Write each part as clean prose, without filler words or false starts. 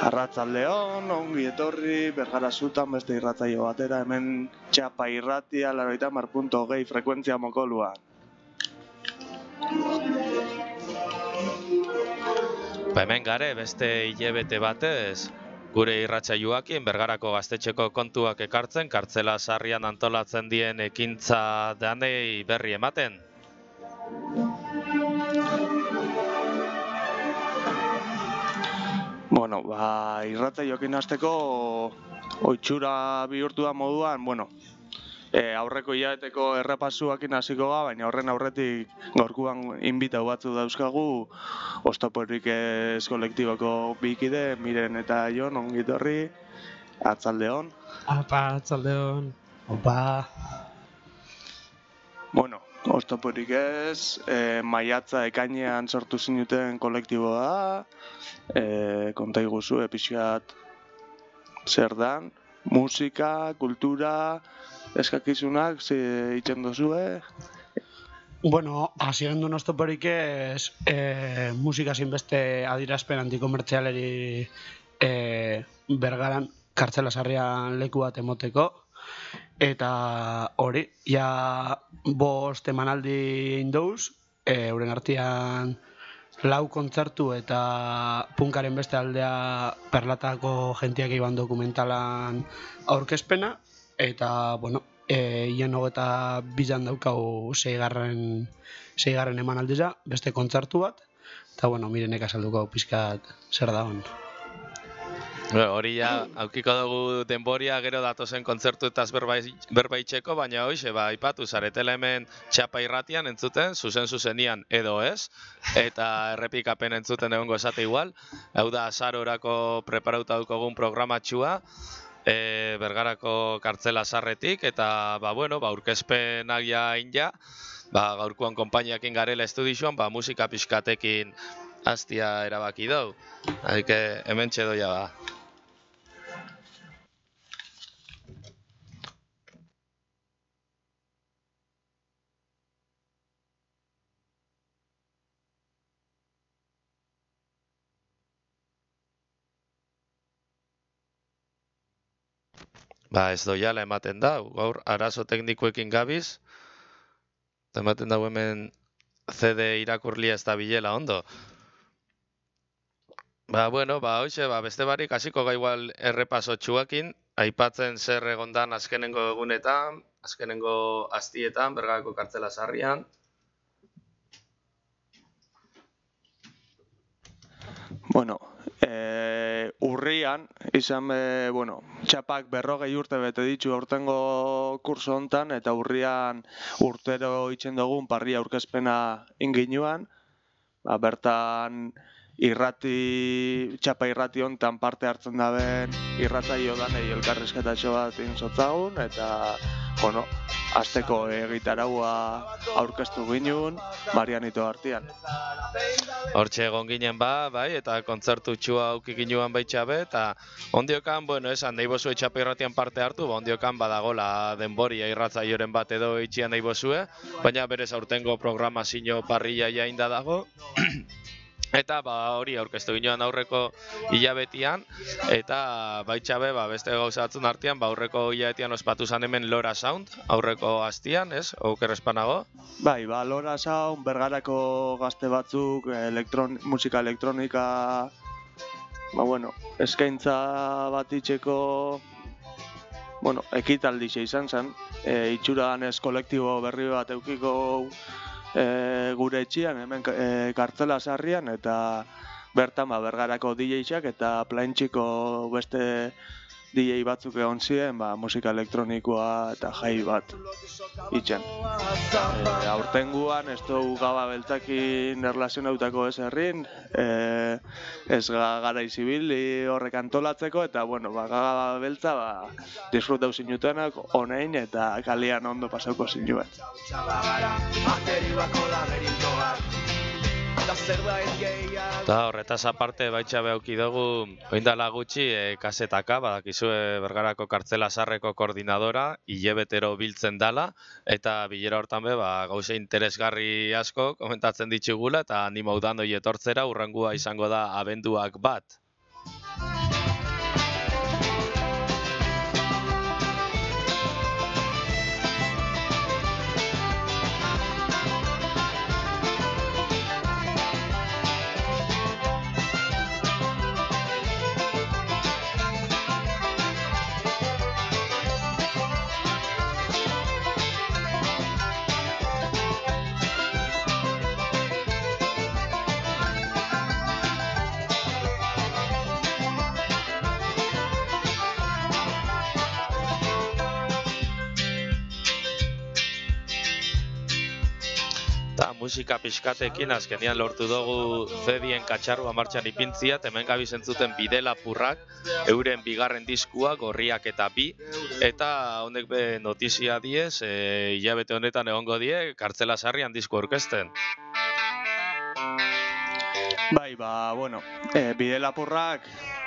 Arratsaldeon, ongi etorri, Bergara Zutan beste irratzaio batera, hemen Txapa irratia, 90.2 frekuentzia mokoluan. Hemen gare beste hilabete batez, gure irratsaioakin Bergarako gaztetxeko kontuak ekartzen, kartzela sarrian antolatzen dien ekintza danei berri ematen. Bueno, irratzaioekin hasteko ohitura bihurtu da moduan, aurreko hilabeteko errepasuakin hasiko ga, baina horren aurretik gaurkoan inbitatu batzu dauzkagu Oztoporik ez kolektiboko bikide, Miren eta Jon, ongi etorri, atzaldeon. Apa, atzaldeon. Opa. Bueno, Oztoporik ez, maiatza ekainean sortu zinuten kolektiboa da, konta iguzu pixkat zer dan, musika, kultura, eskakizunak, itzen dozue? Bueno, hasieran duen Oztoporik ez, musika zinbeste adierazpen antikomertzialeri Bergaran kartzela sarrian leku bat emoteko. Eta hori, ja 5 emanaldi indouz, euren artean 4 kontzertu eta punkaren beste aldea Perlatako jentiak iban dokumentalan aurkezpena, eta, bueno, hien 22an daukau 6. emanaldiza, beste kontzertu bat, eta, bueno, Mirenek azalduko pizkat zer da hon. Hori ja, aukiko dugu denboria gero datozen kontzertu eta berbaitxeko, baina hoxe, aipatu zaretela hemen Txapa irratian entzuten, zuzenian edo ez, eta errepikapen entzuten egongo esate igual. Hau da, azarorako preparauta dukogun programatxua, Bergarako kartzela sarretik, eta, aurkezpenak ja inja, gaurkoan konpainiakin garela estudixuan, musika pixkatekin hastia erabaki dugu. Haike, hemen txedoia ba. Ez doiala ematen da, gaur arazo teknikoekin gabiz, ematen dago hemen CD irakurlia ez da bilela ondo. Hoxe, beste barik hasiko ga igual errepasotxuakin, aipatzen zer egondan azkenengo egunetan, azkenengo astietan, Bergarako kartzela sarrian. Urrian, Txapak 40 urte bete ditu aurtengo kurso hontan, eta urrian urtero itzen dugun parria aurkezpena inginuan, bertan Txapa irrati hontan parte hartzen daben irratzaio danei elkarrizketatxo bat inzotzagun, eta, azteko egitaraua aurkeztu ginuen, Marianito artean. Hortxe egon ginen bai, eta kontzertu txua aukik ginuen baitxabe, eta ondiokan, esan nahi bozue Txapa irratian parte hartu, ondiokan badagola denboria irratzaioren bat edo itxian nahi bozue, baina berez aurtengo programazio parrilla jainda dago, eta hori aurkeztu ginoan aurreko hilabetian, eta baitxabe beste gauzatzen artean, aurreko hilabetian ospatu zan hemen Lora Sound, aurreko hastian, ez? Oker espanago? Lora Sound, Bergarako gazte batzuk, musika elektronika, eskaintza bat itxeko, ekitaldixe izan zen, itxuran ez kolektibo berri bat eukiko gure etxian, hemen kartzela sarrian, eta bertan Bergarako DJ-ak eta plaintxiko beste DJ batzuk egon ziren, musika elektronikoa eta jai bat itxen. Aurtenguan ez dugu Gaba beltzakin erlazionautako ez herrin, ez gara izibili horrek antolatzeko, eta Gaba beltza disfrutau zinutenak onein eta kalian ondo pasauko zinuen. Eta horretaz aparte baitxabe auki dugu, oindala gutxi kasetaka, badakizue Bergarako kartzela sarreko koordinadora, hilebetero biltzen dala, eta bilera hortan gauze interesgarri asko komentatzen ditugula, eta animau dan hori etortzera, urrengua izango da abenduak 1. Eta musika pixkatekin azkenian lortu dugu Zedien katxarrua martxan ipintzia, hemen gabiz entzuten Bidelapurrak, euren bigarren diskua, Gorriak eta Bi, eta honek be notizia diez, hilabete honetan egongo die, Kartzela Sarrian disko aurkezten. Bai, bueno, Bidelapurrak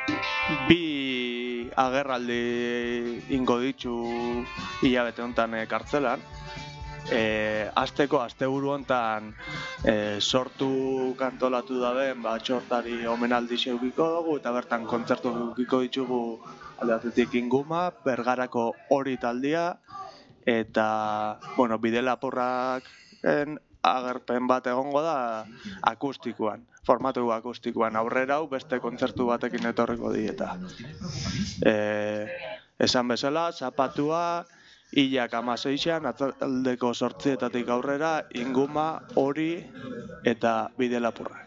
bi agerraldi ingo ditu hilabete honetan kartzelan. Asteburu hontan sortu kantolatu daben txortari omenaldi eukiko dugu eta bertan kontzertu eukiko ditugu alde batetik Inguma, Bergarako Hori taldia eta Bidelapurraken agerpen bat egongo da akustikoan, formatu akustikoan. Aurrera hau beste kontzertu batekin etorriko dieta. Esan bezala, zapatua hilak 16an, atzaldeko 8etatik aurrera, Inguma, Hori eta Bidelapurrak.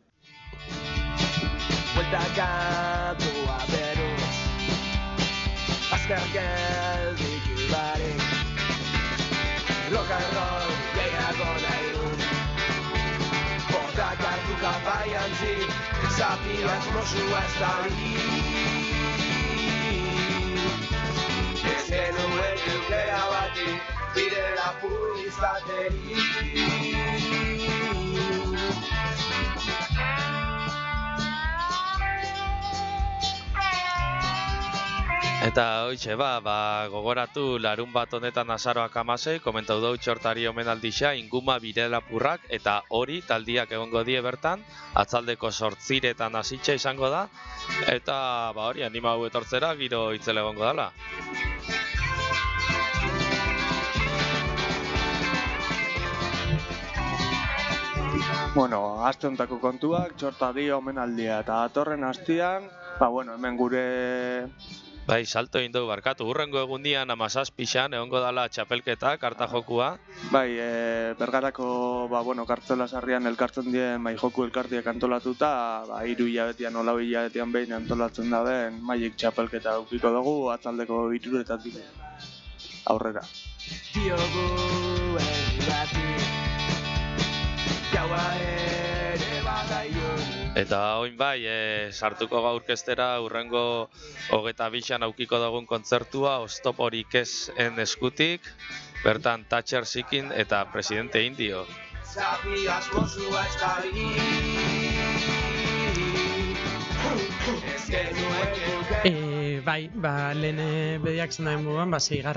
Bueltakatua beruz, azkar geldik barik, rock and roll gehiago nahi dut. Botak hartu kapaian zik, zapiaz mosua ez da ez genuen eukera bati, Bidelapur izateri. Eta hoitxe gogoratu larun bat honetan azaroak 16, komentau dau txortari omenaldixa, Inguma, Bidelapurrak eta Hori taldiak egongo die bertan, atzaldeko 8etan hasitxe izango da, eta hori anima hau etortzera giro itzele egongo dala. Aste hontako kontuak, txortari omenaldia eta datorren astean, hemen gure Bai, salto egin dugu barkatu. Hurrengo egundian 17an egongo dala txapelketa, karta jokua. Bai, Bergarako Kartzela Sarrian elkartzen dien joku elkartiak antolatuta, 3 hilabetean, 4 hilabetean behin antolatzen daben mailek txapelketa eukiko dugu, atzaldeko 3etatik aurrera. Diogu bati, jaua ere badaiun. Eta oin bai, sartuko gaurkeztera urrengo 22an aukiko dugun kontzertua Oztoporik ez en eskutik, bertan Thatcher Sikin eta Presidente Indio. Bai, lehen bediak zen daen buruan,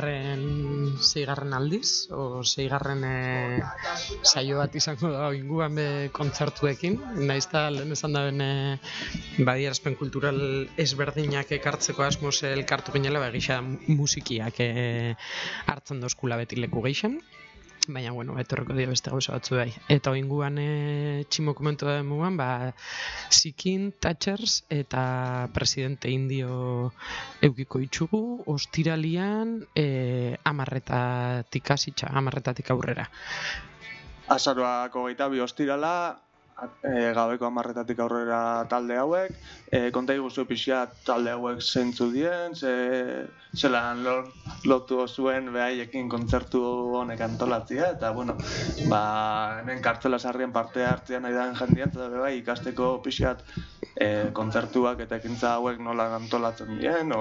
6. aldiz, o 6. saio bat izango da inguan kontzertuekin, nahiz eta lehen esan daben badierazpen kultural ezberdinak ekartzeko asmoz elkartu ginela, gisa musikiak hartzen dozkula beti leku geixen. Baina, etorreko dira beste gauza batzu bai. Eta oinguan tximo komentu da mugan, Sikin, Thatchers eta Presidente Indio eukiko itxugu, ostiralian 10:00 aurrera. Azaroak 22 ostirala, gabeko 10:00 aurrera talde hauek, konta iguzu pixka talde hauek zeintzu dien, zelan lotu zuen behaiekin kontzertu honek antolatzea, eta hemen Kartzela Sarrian parte hartzean nahi den jendean, eta ikasteko pixka kontzertuak eta ekintza hauek nola antolatzen dien,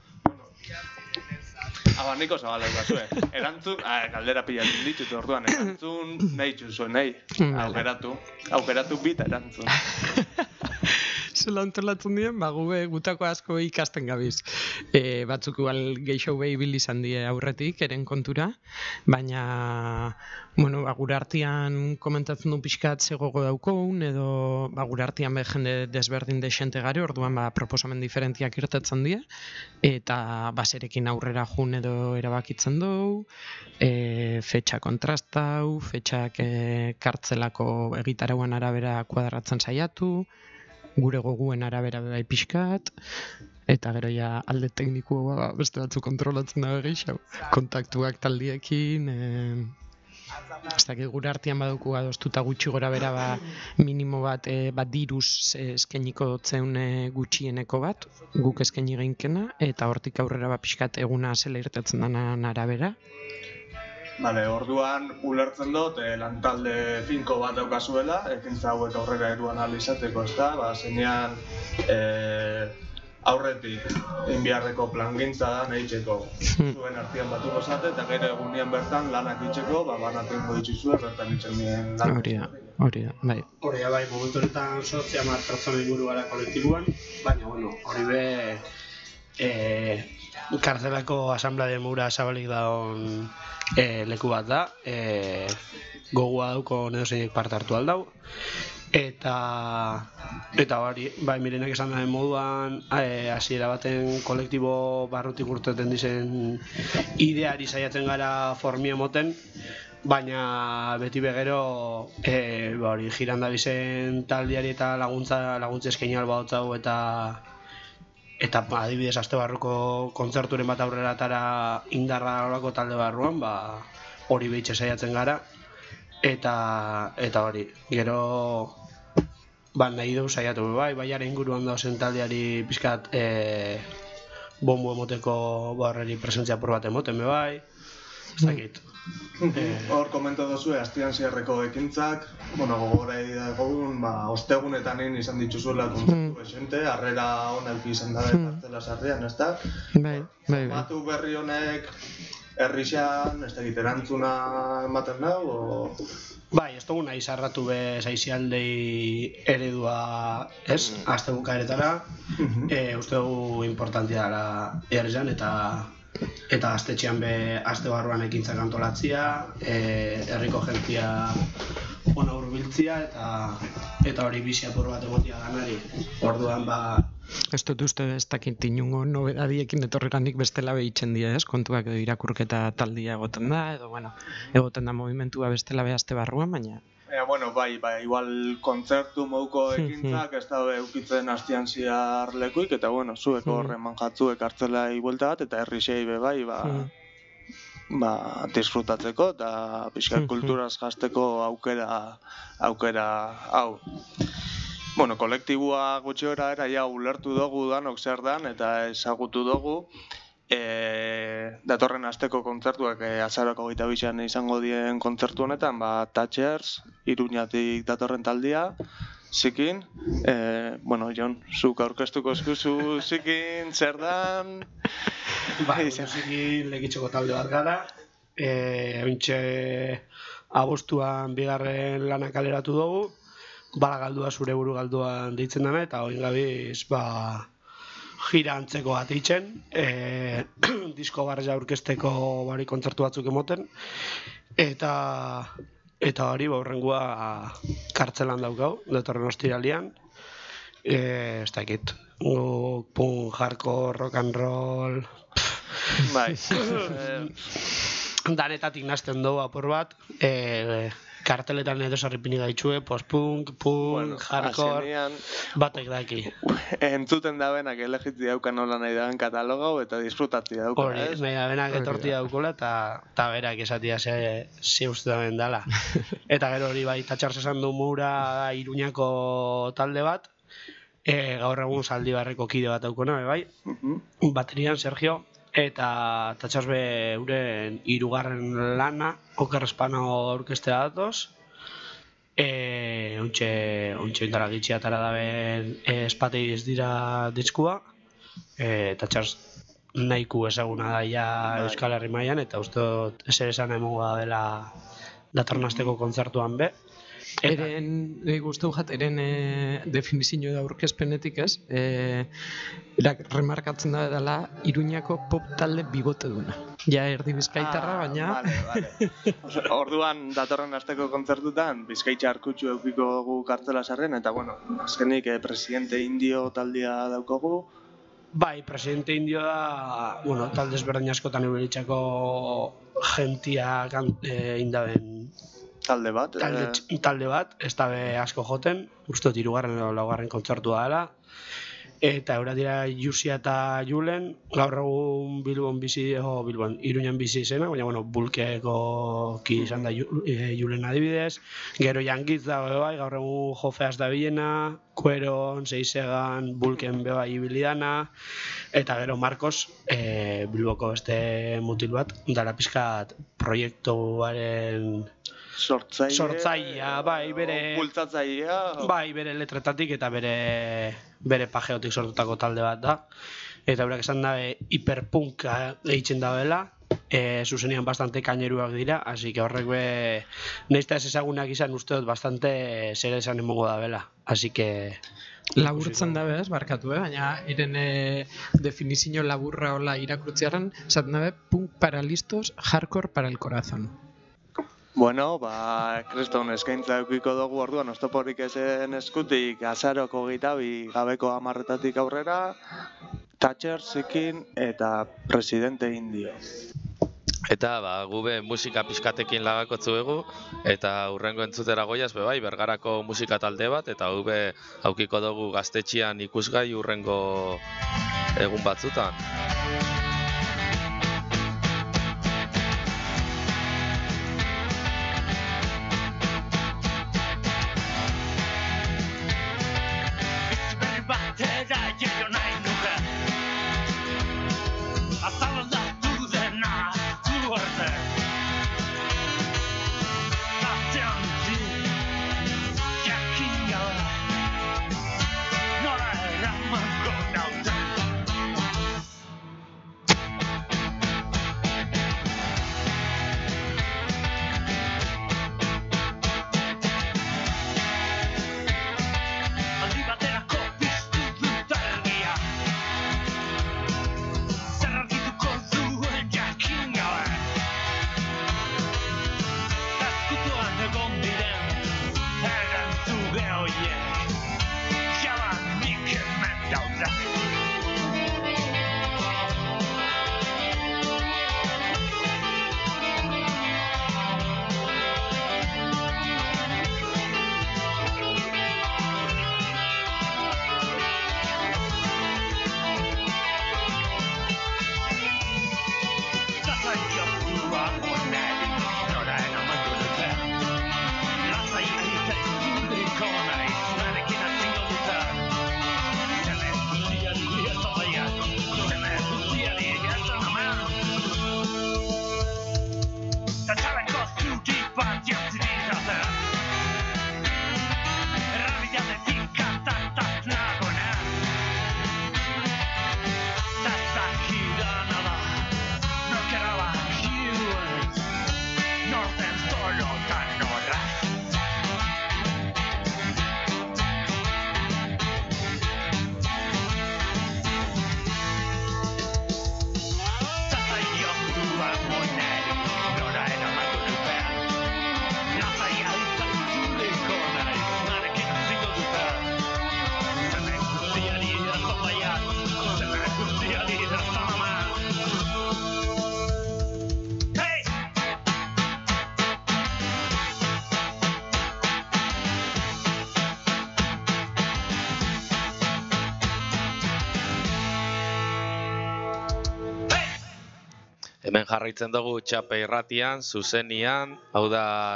Abaniko zabala ikasue. Erantzun, galdera pilatzen ditut orduan, erantzun nahi txuzuen, nahi. Aukeratu bita erantzun. Zela antolatzen dien, gutako asko ikasten gabiz. Batzuk igual geixo behi bil izan die aurretik, eren kontura, baina, gure artean komentatzen du pixkat zegogo daukoun, edo gure artean jende desberdin desente gare, orduan proposamen diferentiak irtetzen die, eta baserekin aurrera jun edo erabakitzen dugu, fetxa kontrastau, fetxak kartzelako egitarauan arabera kuadratzen saiatu, gure goguen arabera bai pixkat, eta gero alde teknikoa beste batzu kontrolatzen dago gehiago. Kontaktuak taldiekin, ez dakit gure artean baduku adostuta gutxi gora bera minimo bat diruz eskainiko dotzeun gutxieneko bat, guk eskaini geinkena, eta hortik aurrera pixkat eguna zela irtetzen denan arabera. Bale, orduan ulertzen dut lantalde finko bat daukazuela, ekintza hauek aurrera eruan alizateko, ezta? Zeinean aurretik inbiarreko plangintza da nahitzeko zuen artean batuko zate, eta gero egunean bertan lanak itxeko, banatengo dituzue bertan itzen dien lanak. Hori da, bai. Hori da, bai, momentu honetan 10 pertsona inguru gara kolektiboan, baina, hori be kartzelako asamblea de mura zabalik daun leku bat da, gogua dauko nedozeinek parte hartu aldau. Eta hori, bai, Mirenak esan daren moduan, hasiera baten kolektibo barrutik urteten dizen ideari saiatzen gara formia moten, baina beti begero hori jiranda bizen taldiari eta laguntza eskaini alba hau eta adibidez aste barruko kontzerturen bat aurrera atara indarra olako talde barruan, hori behitxe saiatzen gara. Eta hori, gero nahi dugu saiatu baiaren inguruan dauzen taldeari pixkat bombo emoteko horreri presentzia por bat emoten bai, ez dakit. Hor komento dozue, astian zierreko ekintzak, gogora egun, ostegunetan izan dituzuela kontzertu esente, harrera honek izan dabe kartzela sarrian, ez da? Bai. Formatu berri honek herrixan, ez dakit, erantzuna ematen dago, Bai, ez dugu nahi zarratu be saizialdei eredua, ez? Azte bukaeretara, uste dugu importantia dela herrian eta gaztetxean be azte barruan ekintzak antolatzia, herriko jentzia ona hurbiltzia eta hori bizi apur bat egotia ganari. Orduan ez dut uste ez dakit inungo nobedadiekin etorreranik bestela behitzen dira, ez? Kontuak edo irakurketa taldia egoten da, edo egoten da movimentua bestela behazte barruan, baina... Bai, igual kontzertu moduko ekintzak ez da eukitzen astian ziar lekuik, eta zueko horren manjatzuek hartzelai buelta bat, eta herrixei be bai, disfrutatzeko eta pixkat kulturaz jazteko aukera hau. Kolektibua gutxi gora era ja ulertu dugu danok zer dan eta ezagutu dugu. Datorren asteko kontzertuak azaroko 22an izango dien kontzertu honetan, Thatchers, Iruñatik datorren taldia, Zikin. Jon, zuk aurkeztuko eskuzu Zikin, zer dan? Zikin lekitxoko talde bat gara. Ointxe abuztuan bigarren lana kaleratu dugu. Bala galdua zure buru galduan deitzen dena, eta oin gabiz, jira antzeko bat eitzen, disko barreza aurkezteko kontzertu batzuk emoten, eta hori horrengua kartzelan daukau, datorren ostiralian, ez dakit, punk, hardcore, rock and roll, bai, danetatik nazten dugu apur bat, karteletan edo sarripini gaitxue, post-punk, hardcore, batek daki. Entzuten da benak elegitzi daukan nola nahi daben katalogau eta disfrutatzi daukan, hori, nahi da benak etorti daukola eta berak esatia ze uste da ben dala. Eta gero hori bai, Thatchers esan du Mura Iruñako talde bat, gaur egun Zaldibarreko kide bat daukona, bai, baterian Sergio, eta Thatchers be euren 3. lana Oker Espano orkestea datoz. Ontxe indaragitxia atara daben espatei ez dira diskua. Thatchers nahiku ezaguna daia Euskal Herri mailan eta uste dut ezer esan emongo dela datorren asteko kontzertuan be. Eren, guztu jat, eren definizio da aurkezpenetik ez, remarkatzen da dela Iruñako pop talde bibote duena. Ja erdi bizkaitarra, baina... Vale. Orduan, datorren asteko kontzertutan, bizkaitxa arkutxu eukiko gu kartzela sarren, eta azkenik presidente indio taldea daukogu. Bai, presidente indio da, talde ezberdin askotan euritzako gentia indaben talde bat, ez da be asko joten, uste 3. edo 4. kontzertua dela, eta eura dira Jusia eta Julen, gaur egun Iruñan bizi izena, baina bueno, Bulkeko ki izan da Julen adibidez, gero Jankitz dago bai, gaur egun Jofeaz da bilena, Kueron, Seisegan, Bulken beba ibilidana, eta gero Marcos, Bilboko beste mutil bat, dara pizkat proiektuaren sortzailea, bai, bultzatzailea, bai, bere letretatik eta bere pajeotik sortutako talde bat da. Eta eurak esan dabe hiperpunka egiten dabela, zuzenian bastante kaineruak dira, así que horrek nahiz ez ezagunak izan uste dut bastante zer esan emongo dabela, así que... Laburtzen dabe ez, barkatu, baina iren definizio laburra hola irakurtzearen, esaten dabe, punk para listos, hardcore para el corazón. Bueno, kriston eskaintza eukiko dugu orduan, oztoporik ezen eskutik, azaroko 22 gabeko 10 aurrera, Thatcher, Zikin eta Presidente Indio. Eta gube musika pizkatekin lagakotzu egu, eta hurrengo entzutera goiaz bai, Bergarako musika talde bat, eta gube aukiko dugu gaztetxian ikusgai hurrengo egun batzutan. Hemen jarraitzen dugu Txape irratian, zuzenian, hau da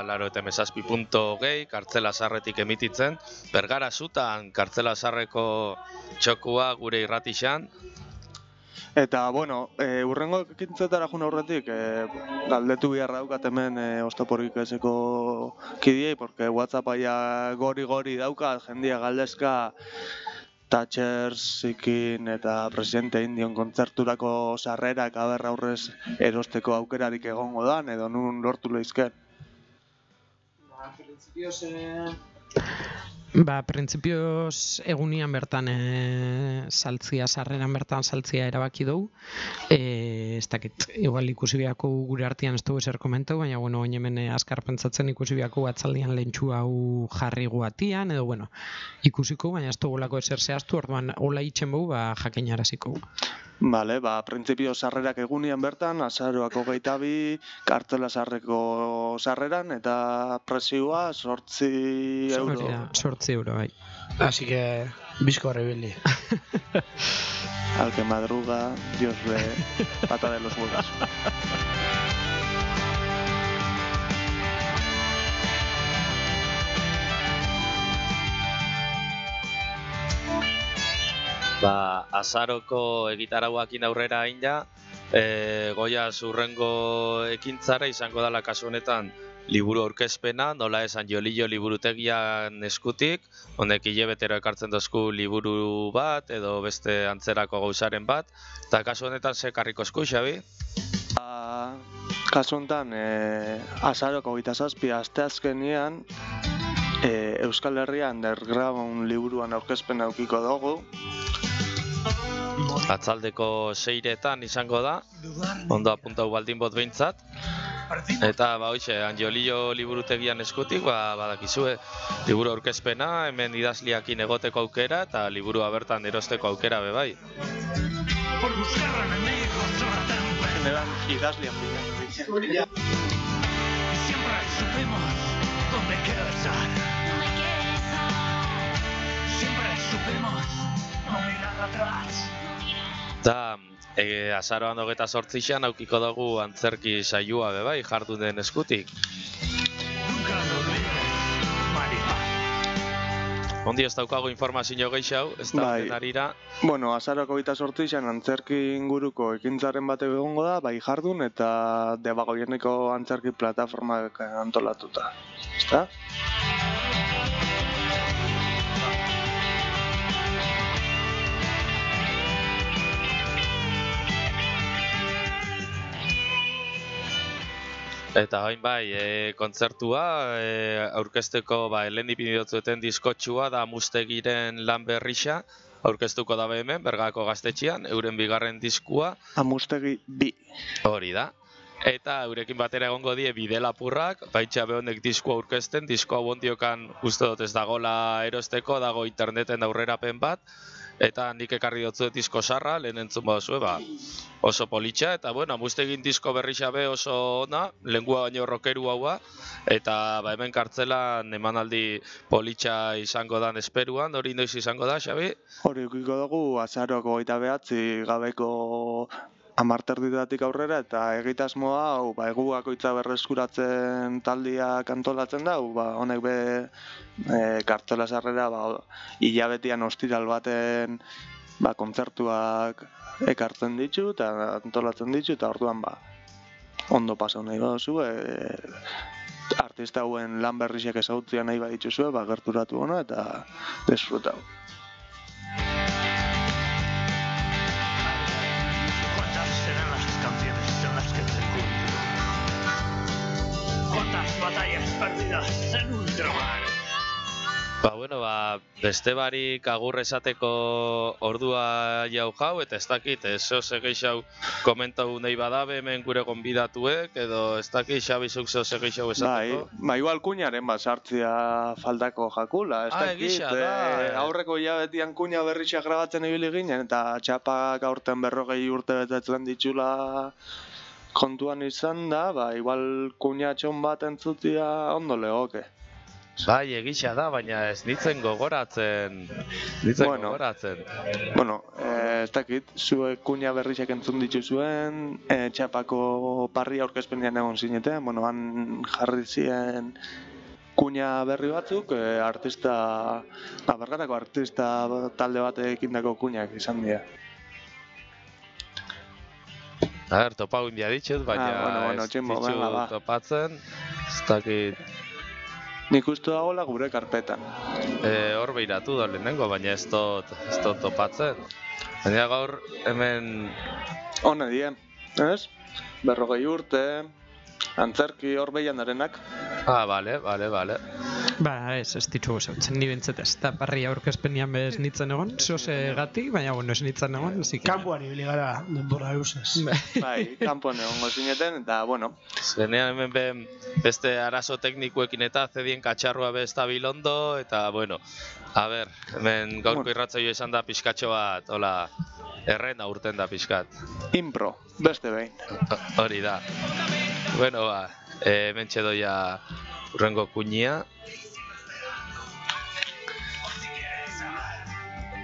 97.2, Kartzela Zarretik emititzen. Bergara zutan Kartzela Zarreko txokua gure irratixan. Eta, bueno, hurrengo ekintzetara jun aurretik, galdetu biharra daukat hemen oztoporik ezeko kidiei, porque WhatsAppaia gori daukat, jendia galdezka Thatcher, Zikin eta Presidente Indion kontzerturako sarrerak aber aurrez erosteko aukerarik egongo dan, edo nun lortu leizken? Printzipioz egunian bertan sarreran bertan saltzia erabaki dugu. Ez dakit, igual ikusi biako gure artean ez dugu ezer komentau, baina bueno, oin hemen azkar pentsatzen ikusi biako atzaldian lehentxu hau jarri guatian, edo bueno, ikusiko, baina ez dugu lako ezer zehaztu, orduan hola itxen bau, jakinaraziko. Bale, printzipio sarrerak egunian bertan, azaroak 22, Kartzela Zarreko sarreran, eta presioa 8 euro. 8 euro, bai. Así que Bizko horrebili. Al que madruga, Dios ve pata de los huevos. Azaroko egitarauakin aurrera hain ja, Goia zurrengo ekintzara izango dela kasu honetan liburu aurkezpena, nola esan Jolillo liburutegian eskutik, honek hilabetero ekartzen dozku liburu bat edo beste antzerako gauzaren bat, eta kasu honetan ze karriko esku, Xabi? Kasu honetan, azaroko 27 asteazkenean, Euskal Herria Underground liburuan aurkezpen aukiko dugu. Atzaldeko 6etan izango da, ondo apuntau baldin bot behintzat. Eta hoxe, Angiolillo liburutegian eskutik, badakizue liburu aurkezpena, hemen idazliakin egoteko aukera eta liburua bertan erosteko aukera bebai. Generan idazlian bila. Siempre supimos dónde quedar. Siempre supimos no mirar atrás. Eta azaroan 28an aukiko dugu antzerki saioa bebai jardunen eskutik. Ondi ez daukago informazio gehiago, ez da denarira. Bueno, azaroko 28an antzerki inguruko ekintzaren bat egongo da, bai jardun eta Debagoieneko antzerki plataformak antolatuta. Ezta? Eta hain bai, kontzertua aurkezteko helen ipinidotzueten diskotxua da Amustegiren lan berrixa, aurkeztuko da hemen, Bergako gaztetxean, euren bigarren diskua. Amustegi 2. Hori da. Eta eurekin batera egongo die Bidelapurrak, baitxa behonek diskoa aurkezten, diskoa bondiokan uste dut ez dagola erosteko, dago interneten aurrerapen bat, eta nik ekarri dutzu disko sarra, lehen entzun baduzue, oso politxa, eta bueno, Amustegin disko berrixa be oso ona, lengua baino rockeru haua, eta hemen kartzelan emanaldi politxa izango dan esperuan, hori noiz izango da, Xabi? Hori ukiko dugu azaroko 29 gabeko 10 aurrera, eta egitasmoa hau egu bakoitza berreskuratzen taldiak antolatzen da, honek be kartzela sarrera hilabetian ostiral baten kontzertuak ekartzen ditu eta antolatzen ditu, eta orduan ondo pasau nahi baduzu, artista hauen lan berriak ezautzea nahi badituzue, gerturatu ona eta desfrutau. Batallas perdidas en ultramar. Beste barik agur esateko ordua jau eta ez dakit, eso segeixau komentau nahi badabe hemen gure gonbidatuek, edo ez dakit Xabi zuk zeo segeixau esateko? Igual kuñaren sartzea faltako jakula, ez dakit, aurreko hilabetian kuña berritxak grabatzen ibili ginen, eta txapak aurten 40 urte betetzen ditula kontuan izan da, igual kuñatxon bat entzutia ondo legoke. Bai, egisa da, baina ez nintzen gogoratzen. Bueno, ez dakit, zuek kuña berrizek entzun dituzuen, txapako parria aurkezpenean egon zinetean, han jarri ziren kuña berri batzuk, Bergatako artista talde batekin dako kuñak izan dira. Topau india ditut, baina ez ditut topatzen, ez dakit. Nik uste dagoela gure karpetan. Hor behiratu da lehenengo, baina ez dut topatzen. Baina gaur hemen... Hone dien, ez? 40 urte, antzerki hor behian darenak. Bale. Ez ditugu zautzen, ni bintzet ez da parria aurkezpenian bez nitzen egon, zoze gati, baina ez nitzen egon. Kampuan ibili gara, denbora eusez. Bai, kampuan egongo zineten, eta Zenean hemen beste arazo teknikoekin eta zedien katxarrua bez da bilondo, eta hemen gaurko irratzaio izan da pixkatxo bat, errena urten da pixkat. Impro, beste behin. Hori da. Hemen txedoia urrengo kuñia.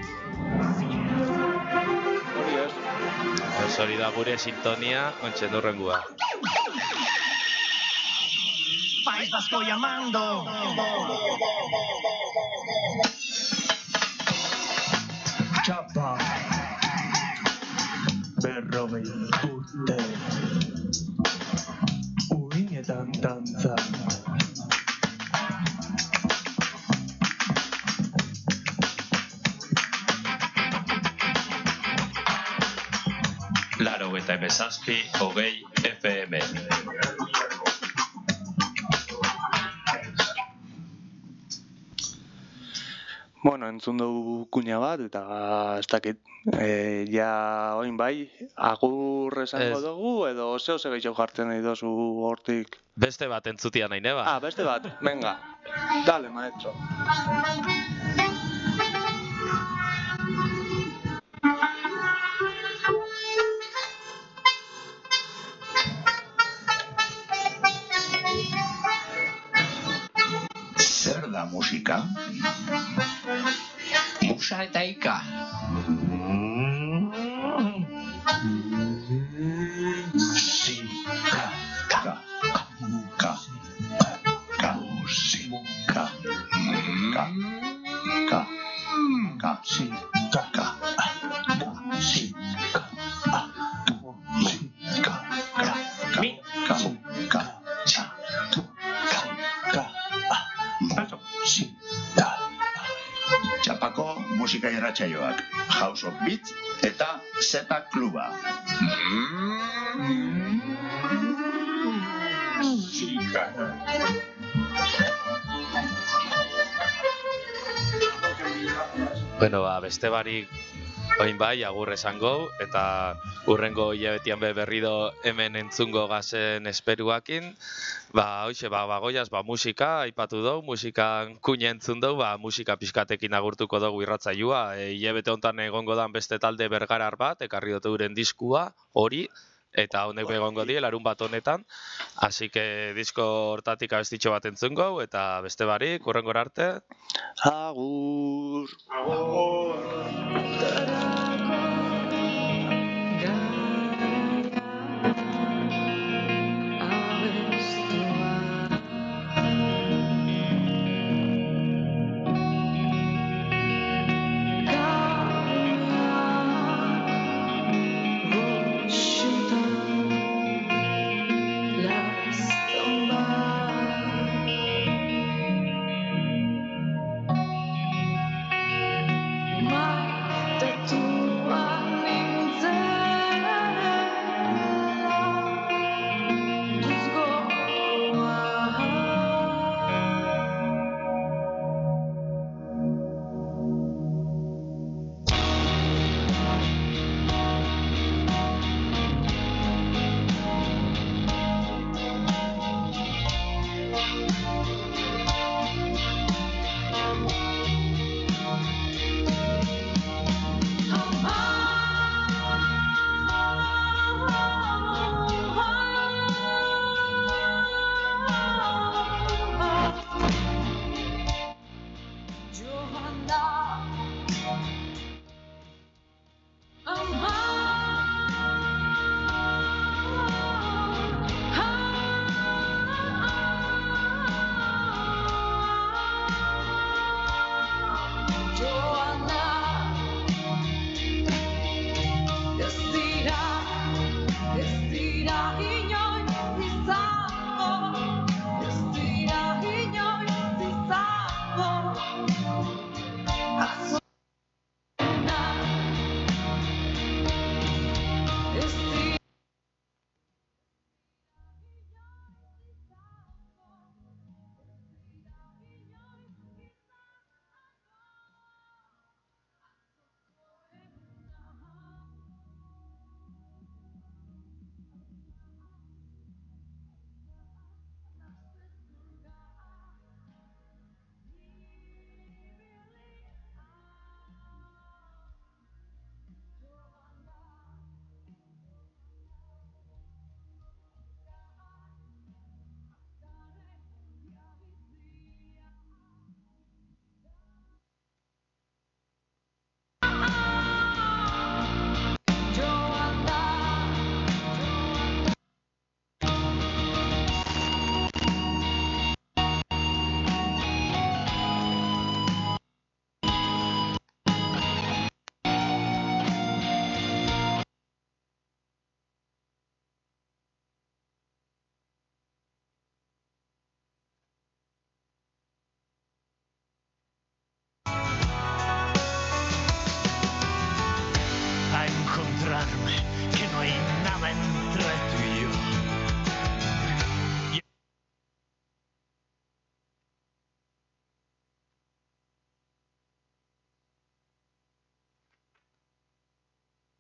hori da gure sintonia, ontsen durrengua. País Vasco llamando. Txapa. Berrogei urte. Uinetan dantza. Laro eta emezazpi, hogei FM. Bueno, entzun dugu kuña bat, eta ez dakit, ja oin bai, agur esango Ez. dugu, edo zeo gehiago jartzen nahi dozu hortik. Beste bat entzutia nahi neba. Ah, beste bat, venga, dale, maestro. Zer da musika? Musa eta ika. Musika. Ka. Ka. Ka. Musika. Ka. Ka. Ka. Musika. Ka. Musika. Musika. Ka. Txapako musika irratsaioak, House of Beats eta Zeta Kluba. Musika. Bueno, beste barik oin bai, agur esango, eta urrengo hilabetian berrido hemen entzungo gazen esperuakin. Hoxe, bagoiaz, musika, aipatu dugu, musikan kuña entzun dugu, musika pixkatekin agurtuko dugu irratzailua. Hilabete honetan egongo dan beste talde bergarar bat, ekarri dute uren diskua, hori, eta honek egongo die, larun bat honetan. Así que disko hortatik abestitxo bat entzungo, eta beste barik, urrengora arte. Agur. Agur.